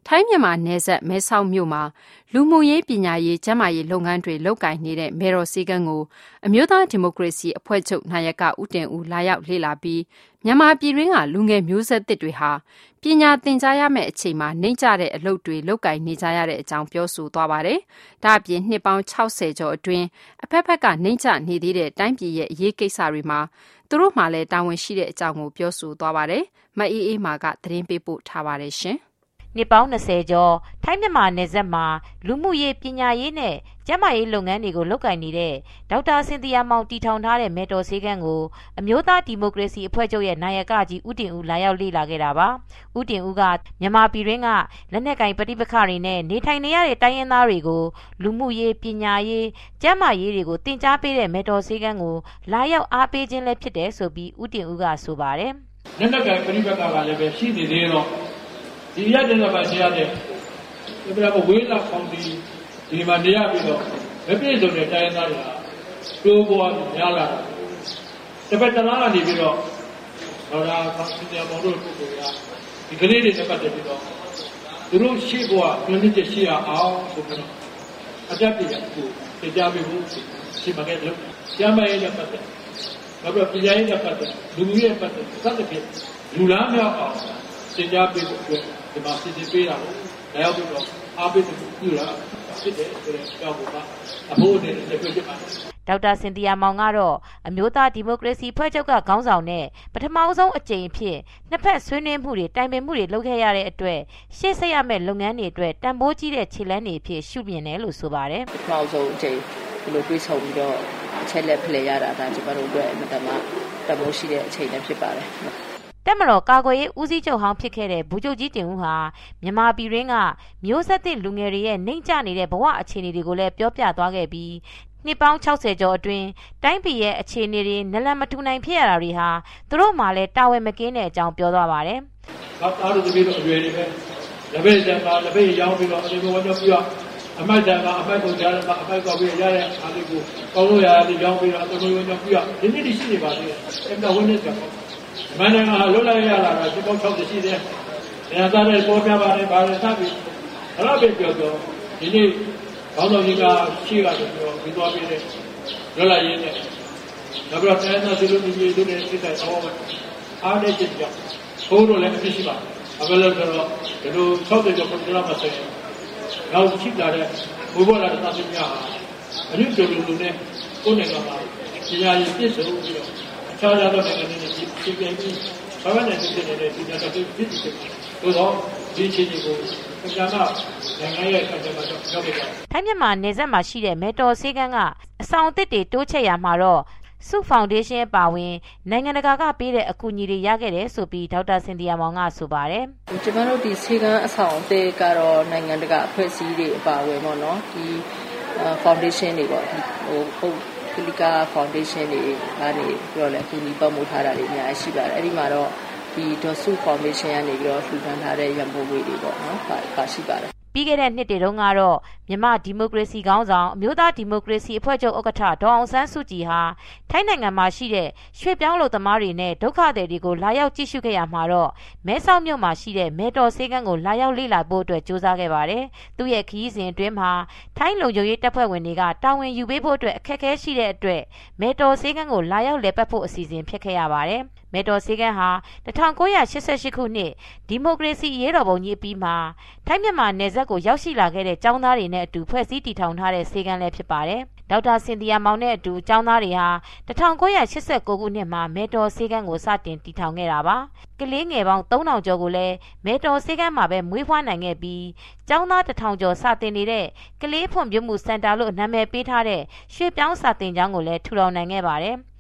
ထိုင်းမြန်မာနယ်စပ်မဲဆောက်မြို့မှာလူမှုရေးပညာရေးကျန်းမာရေးလုပ်ငန်းတွေလုပ်ကိုင်နေတဲ့မယ်တော်စည်းကမ်းကိုအမျိုးသားဒီမိုကရေစီအဖွဲ့ချုပ်နာယကဦးတင်ဦးလာရောက်လေ့လာပြီးမြန်မာပြည်တွင်းကလူငယ်မျိုးဆက်သစ်တွေဟာပညာသင်ကြားရမယ့်အချိန်မှာနှိမ့်ကျတဲ့အလုပ်တွေလုပ်ကိုင်နေကြရတဲ့အကြောင်းပြောဆိုသွားပါတယ်။ဒါ့အပြင်နှစ်ပေါင်း60ကျော်အတွင်းအဖက်ဖက်ကနှိမ့်ကျနေသေးတဲ့တိုင်းပြည်ရဲ့အရေးကိစ္စတွေမှာသူတို့မှလည်းတာဝန်ရှိတဲ့အကြောင်းကိုပြောဆိုသွားပါတယ်။မအေးအေးမာကသတင်းပေးပို့ထားပါတယ်ရှင်။နှစ်ပေါင်း20ကျော်ထိုင်းမြန်မာနယ်စပ်မှာလူမှုရေးပညာရေးနဲ့ကျန်းမာရေးလုပ်ငန်းတွေကိုလုပ်ကိုင်နေတဲ့ဒေါက်တာစင်သီယာမောင်တည်ထောင်ထားတဲ့မယ်တော်ဆေးကန်းကိုအမျိုးသားဒီမိုကရေစီအဖွဲ့ချုပ်ရဲ့နာယကကြီးဦးတင်ဦးလာရောက်လေ့လာခဲ့တာပါ။ဦးတင်ဦးကမြန်မာပြည်တွင်းကလက်နက်ကင်ပဋိပက္ခတွေနဲ့နေထိုင်နေရတဲ့တိုင်းရင်းသားတွေကိုလူမှုရေးပညာရေးကျန်းမာရေးတွေကိုသင်ကြားပေးတဲ့မယ်တော်ဆေးကန်းကိုလာရောက်အားပေးခြင်းလည်းဖြစ်တယ်ဆိုပြီးဦးတင်ဦးကဆိုပါတယ်။လက်နက်ကင်ပဋိပက္ခကလည်းပဲရှိနေသေးတော့ဒီရတဲ့မှာဆရာတဲ့ဒီပြဝေးလာဖောင်ဒီမှာနေရပြီးတော့မပြည့်စုံတဲ့တိုင်းသားတွေကတိုးပေါ်များလာတယ်။တစ်ပတ်တစ်လားကနေပြီးတော့ဒေါက်တာဖောင်စီယာမောင်တို့ပုဂ္ဂိုလ်ကဒီကလေးတွေတက်တက်ပြီးတော့သူတို့ရှိဖို့ကညှိနှိုင်းချက်ရှိရအောင်ဆိုပြီးတော့အကြပ်ပြည့်ကိုတရားပေးဖို့ရှိမှခဲ့လို့ကျမ်းမာရေးနဲ့ပတ်သက်နောက်ပြီးပညာရေးနဲ့ပတ်သက်လူမှုရေးပတ်သက်စသဖြင့်လူလားမြောက်အောင်သင်ကြားပေးဖို့အတွက်ဒီမှာစီစဉ်ပေးတာကိုလည်းရောက်ပြီးတော့အားပေးဖို့ပြုလာဖြစ်တယ်ဆိုတဲ့အကြောင်းကအဖို့အနေနဲ့ပြောပြပါတယ်ဒေါက်တာစင်သီယာမောင်ကတော့အမျိုးသားဒီမိုကရေစီဖွဲ့ချုပ်ကခေါင်းဆောင်နဲ့ပထမဆုံးအကြိမ်အဖြစ်နှစ်ဖက်ဆွေးနွေးမှုတွေတိုင်ပင်မှုတွေလုပ်ခဲ့ရတဲ့အတွက်ရှေ့ဆက်ရမယ့်လုပ်ငန်းတွေအတွက်တန်ဖိုးကြီးတဲ့ခြေလှမ်းတွေအဖြစ်ရှုမြင်တယ်လို့ဆိုပါတယ်ပထမဆုံးအကြိမ်ဒီလိုတွေးဆုံပြီးတော့အချက်လက်ဖလှယ်ရတာဒါကျွန်တော်တို့အတွက်အမှန်တမ်းတန်ဖိုးရှိတဲ့အချိန်လည်းဖြစ်ပါတယ်တက်မတော်ကာကွယ်ရေးဦးစီးချုပ်ဟောင်းဖြစ်ခဲ့တဲ့ဗိုလ်ချုပ်ကြီးတင်ဦးဟာမြန်မာပြည်တွင်းကမျိုးဆက်သစ်လူငယ်တွေရဲ့နှိမ့်ကျနေတဲ့ဘဝအခြေအနေတွေကိုလည်းပြောပြသွားခဲ့ပြီးနှစ်ပေါင်း60ကျော်အတွင်းတိုင်းပြည်ရဲ့အခြေအနေတွေနလန်မထူနိုင်ဖြစ်ရတာတွေဟာသူတို့မှလည်းတာဝန်မကင်းတဲ့အကြောင်းပြောသွားပါတယ်။သားတို့တပည့်တို့အရွယ်တွေပဲလက်ပဲကျန်တာလက်ပဲရောင်းပြီးတော့အဒီဘောကြောပြီးတော့အမိုက်တန်ကအမိုက်ကိုကြားတယ်ကအမိုက်ကောက်ပြီးရတဲ့အားလေးကိုကောင်းလို့ရတယ်ရောင်းပြီးတော့အတော်ရောကြောပြီးတော့ဒီနေ့ဒီရှိနေပါသေးတယ်။အဲ့ဒါဝင်းနေကြပါမန္တန်ကလွတ်လိုက်ရလာတာဒီပေါင်း60ရှိတယ်။ညာသားတဲ့ပေါ်ပြပါတယ်ဗာလဲသပြီးအဲ့လိုပဲပြောတော့ဒီနေ့ဘောင်းတော်ကြီးကရှိရတယ်ပြောပြီးသွားပြီးတဲ့လွတ်လိုက်ရင်းနဲ့နောက်ပြီးတော့တိုင်းသားစီလိုမျိုးတွေနဲ့စိတ်တိုင်းတော့အားနဲ့ကြည့်ကြဘိုးတို့လည်းအဖြစ်ရှိပါတယ်။အခုလည်းဆိုတော့ဒီလို60ကျော်ပုံစံမှာဆိုရင်နောက်ရှိလာတဲ့ဘိုးဘွားလာတဲ့သားသမီးများဟာအနည်းတော်လူနဲ့ကိုယ်နဲ့ကမှပညာရည်ပြည့်စုံပြီးတော့အခြားသောနိုင်ငံတွေနဲ့ပြည်ပြင်းပြီးဘာမှလည်းဖြစ်နေတဲ့ဒီနိုင်ငံတွေဖြစ်ဖြစ်တို့တော့ဒီချင်းတွေကိုအကြမ်းမှာနိုင်ငံရဲ့အကြမ်းမှာရောက်ခဲ့တယ်ထိုင်းမြန်မာနယ်စပ်မှာရှိတဲ့မဲတော်ဆေးကန်းကအဆောင်အသစ်တွေတိုးချဲ့ရမှာတော့စုဖောင်ဒေးရှင်းအပါဝင်နိုင်ငံတကာကပေးတဲ့အကူအညီတွေရခဲ့တယ်ဆိုပြီးဒေါက်တာစင်သီယာမောင်ကဆိုပါတယ်ကျွန်တော်တို့ဒီဆေးကန်းအဆောင်အသစ်ကတော့နိုင်ငံတကာအဖွဲ့အစည်းတွေအပါဝင်ပေါ့နော်ဒီဖောင်ဒေးရှင်းတွေပေါ့ကလီကာဖောင်ဒေးရှင်းတွေကနေပြောလဲအကူအညီပတ်မှုထားတာတွေအများကြီးရှိပါတယ်အဲ့ဒီမှာတော့ဒီဒေါ်စုဖောင်ဒေးရှင်းကနေပြီးတော့လှူဒါန်းထားတဲ့ရန်ပုံငွေတွေပေါ့နော်ပါရှိပါတယ်ပြီးခဲ့တဲ့နှစ်တွေတုန်းကတော့မြန်မာဒီမိုကရေစီခေါင်းဆောင်အမျိုးသားဒီမိုကရေစီအဖွဲ့ချုပ်ဥက္ကဋ္ဌဒေါအောင်ဆန်းစုကြည်ဟာထိုင်းနိုင်ငံမှာရှိတဲ့ရွှေပြောင်းလုပ်သမားတွေနဲ့ဒုက္ခသည်တွေကိုလာရောက်ကြည့်ရှုခဲ့ရမှာတော့မဲဆောက်မြို့မှာရှိတဲ့မဲတော်ဆေးကန်းကိုလာရောက်လေ့လာဖို့အတွက်ကြိုးစားခဲ့ပါတယ်။သူ့ရဲ့ခရီးစဉ်အတွင်းမှာထိုင်းလုံခြုံရေးတပ်ဖွဲ့ဝင်တွေကတာဝန်ယူပေးဖို့အတွက်အခက်အခဲရှိတဲ့အတွက်မဲတော်ဆေးကန်းကိုလာရောက်လည်ပတ်ဖို့အစီအစဉ်ဖြစ်ခဲ့ရပါတယ်။မဲတော်ဆေးကန်းဟာ1988ခုနှစ်ဒီမိုကရေစီရေးတော်ပုံကြီးအပြီးမှာထိုင်းမြန်မာနယ်စပ်ကိုရောက်ရှိလာခဲ့တဲ့ចောင်းသားတွေနဲ့အတူဖွဲ့စည်းတည်ထောင်ထားတဲ့ဆေးကန်းလည်းဖြစ်ပါတယ်။ဒေါက်တာစင်သီယာမောင်နဲ့အတူចောင်းသားတွေဟာ1989ခုနှစ်မှာမဲတော်ဆေးကန်းကိုစတင်တည်ထောင်ခဲ့တာပါ။ကလေးငယ်ပေါင်း3000ကျော်ကိုလည်းမဲတော်ဆေးကန်းမှာပဲမွေးဖွားနိုင်ခဲ့ပြီးចောင်းသား1000ကျော်စတင်နေတဲ့ကလေးဖွံ့ဖြိုးမှုစင်တာလို့နာမည်ပေးထားတဲ့ရွှေပြောင်းစာတင်ကျောင်းကိုလည်းထူထောင်နိုင်ခဲ့ပါတယ်။